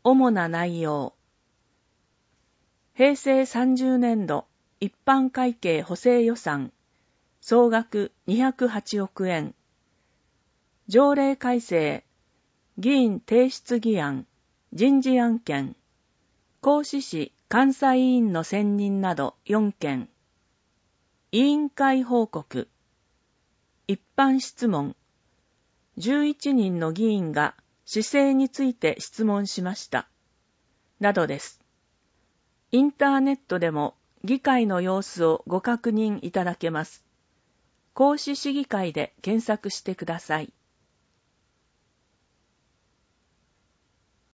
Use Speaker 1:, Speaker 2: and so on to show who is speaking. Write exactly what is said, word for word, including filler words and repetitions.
Speaker 1: 主な内容。平成さんじゅうねんど一般会計補正予算総額にひゃくはちおくえん。条例改正、議員提出議案、人事案件、甲子市監査委員の選任などよんけん。委員会報告、一般質問、じゅういちにんの議員が市政について質問しました。などです。インターネットでも議会の様子をご確認いただけます。甲子市議会で検索してください。